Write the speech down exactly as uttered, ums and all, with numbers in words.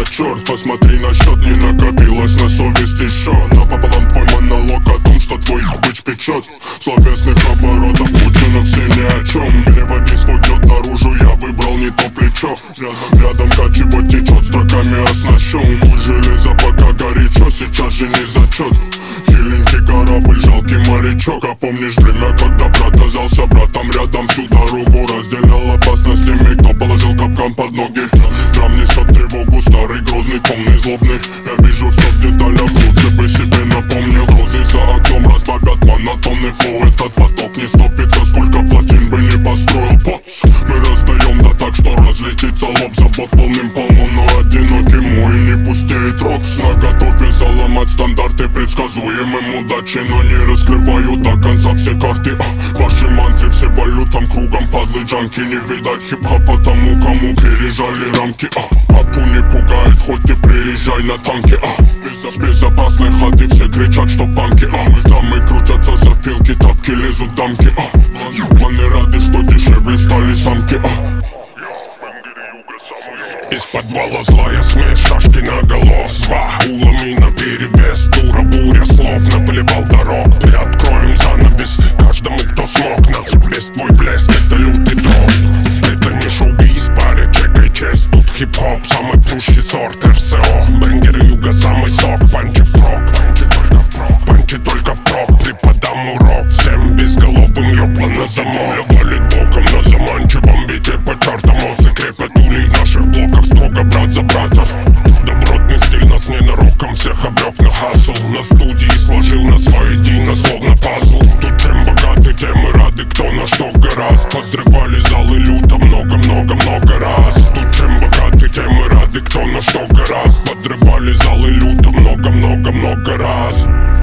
черт, посмотри на счет, не накопилось на совесть еще. Напополам твой монолог о том, что твой быч печет. Словесных оборотов лучше, но все ни о чем. Переводи свой дёт наружу, я выбрал не то плечо. Рядом, рядом качево течет, строками оснащен. Куль железа пока горячо, сейчас же не зачет. Хиленький корабль, жалкий морячок. А помнишь время, когда брат казался братом рядом? Всю дорогу разделял опасность с теми, кто положил капкан под ноги. Драм несет тревогу, старый, грозный, томный, злобный. Я вижу все в деталях, лучше бы себе напомнил. Грозы за окном разбавят монотонный флоу. Этот поток не стопится, сколько плотин бы не построил. Поц, мы раздаем да так, что разлетится лоб. Забот полным полно, но одинокий мой не пустеет рокс. Наготове заломать стандарты предсказуемым удачи, но не раскрываю до конца все карты. а, Ваши мантры все валютам кругом, падлы джанки. Не видать хип-хопа тому, кому пережали рамки. а, Папу не пугает, хоть ты приезжай на танке. а, Без безопасной хаты все кричат, что в банке. а, Дамы крутятся за филки, тапки лезут дамки. а, Маны рады, что дешевле стали самки. а, Из подвала злая смесь, шашки наголо. Улами наперевес, дура буря слов. Наплевал дорог, приоткроем занавес каждому, кто смог. На весь твой блеск, это лютый тролл. Это не шоу-биз, паря, чекай честь. Тут хип-хоп, самый прущий сорт эр эс о. Бенгеры юга, самый сок, панчи впрок. Панчи только впрок, панчи только впрок. Преподам урок всем безголовым, ёбла на замок. Валит боком на заманчивом бите по чертам. Осы крепят улей в наших блоках, строго брат за брата. Добротный стиль нас ненароком всех обрек на хасл. На студии сложил нас воедино, словно пазл. Тут чем богаты, тем и рады, кто на что гораст. Подрывали залы люто много-много-много раз. Тут чем богаты, тем и рады, кто на что гораст. Подрывали залы люто много-много-много раз.